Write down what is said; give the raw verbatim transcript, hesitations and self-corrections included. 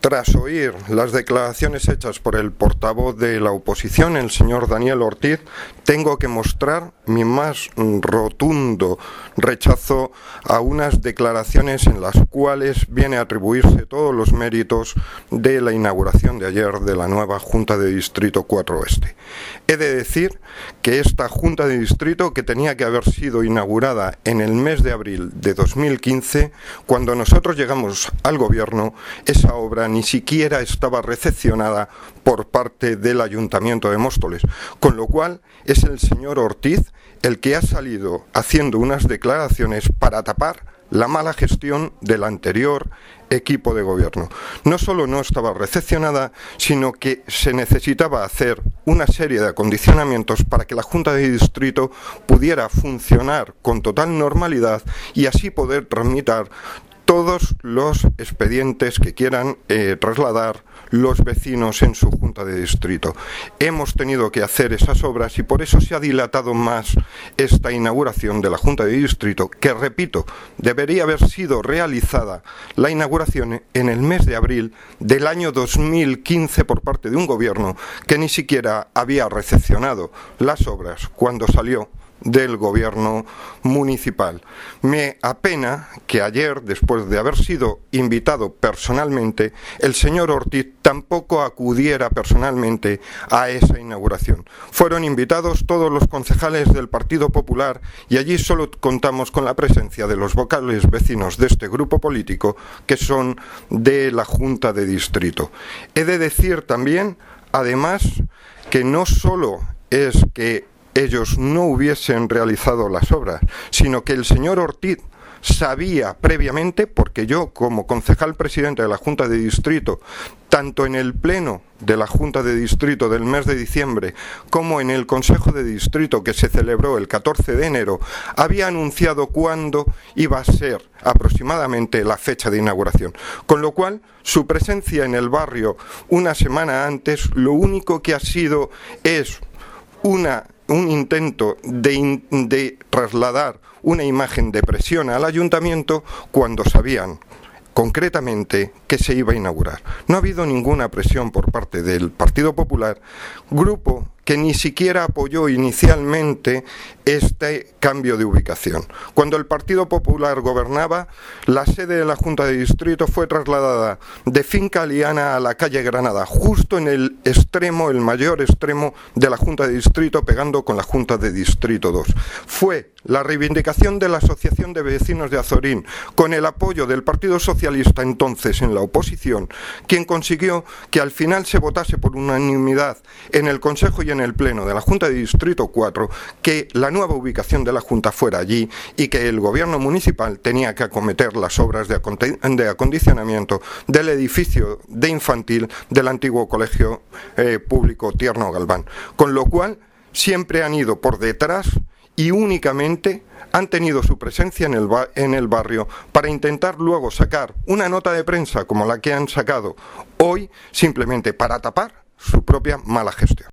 Tras oír las declaraciones hechas por el portavoz de la oposición, el señor Daniel Ortiz, tengo que mostrar mi más rotundo rechazo a unas declaraciones en las cuales viene a atribuirse todos los méritos de la inauguración de ayer de la nueva Junta de Distrito cuatro Oeste. He de decir que esta Junta de Distrito, que tenía que haber sido inaugurada en el mes de abril de dos mil quince, cuando nosotros llegamos al gobierno, esa obra ni siquiera estaba recepcionada por parte del Ayuntamiento de Móstoles, con lo cual es el señor Ortiz el que ha salido haciendo unas declaraciones para tapar la mala gestión del anterior equipo de gobierno. No solo no estaba recepcionada, sino que se necesitaba hacer una serie de acondicionamientos para que la Junta de Distrito pudiera funcionar con total normalidad y así poder tramitar todos los expedientes que quieran eh, trasladar los vecinos en su Junta de Distrito. Hemos tenido que hacer esas obras y por eso se ha dilatado más esta inauguración de la Junta de Distrito, que, repito, debería haber sido realizada la inauguración en el mes de abril del año dos mil quince por parte de un gobierno que ni siquiera había recepcionado las obras cuando salió del gobierno municipal. Me apena que ayer, después de haber sido invitado personalmente, el señor Ortiz tampoco acudiera personalmente a esa inauguración. Fueron invitados todos los concejales del Partido Popular y allí solo contamos con la presencia de los vocales vecinos de este grupo político, que son de la Junta de Distrito. He de decir también, además, que no solo es que ellos no hubiesen realizado las obras, sino que el señor Ortiz sabía previamente, porque yo, como concejal presidente de la Junta de Distrito, tanto en el pleno de la Junta de Distrito del mes de diciembre como en el Consejo de Distrito que se celebró el catorce de enero, había anunciado cuándo iba a ser aproximadamente la fecha de inauguración. Con lo cual, su presencia en el barrio una semana antes, lo único que ha sido es una un intento de, in, de trasladar una imagen de presión al ayuntamiento cuando sabían concretamente que se iba a inaugurar. No ha habido ninguna presión por parte del Partido Popular, grupo que ni siquiera apoyó inicialmente este cambio de ubicación. Cuando el Partido Popular gobernaba, la sede de la Junta de Distrito fue trasladada de Finca Liana a la calle Granada, justo en el extremo, el mayor extremo de la Junta de Distrito, pegando con la Junta de Distrito dos. Fue la reivindicación de la Asociación de Vecinos de Azorín, con el apoyo del Partido Socialista entonces en la oposición, quien consiguió que al final se votase por unanimidad en el Consejo y en el Pleno de la Junta de Distrito cuatro, que la nueva ubicación de la Junta fuera allí y que el gobierno municipal tenía que acometer las obras de, de acondicionamiento del edificio de infantil del antiguo colegio eh, público Tierno Galván. Con lo cual, siempre han ido por detrás y únicamente han tenido su presencia en el, en el barrio para intentar luego sacar una nota de prensa como la que han sacado hoy, simplemente para tapar su propia mala gestión.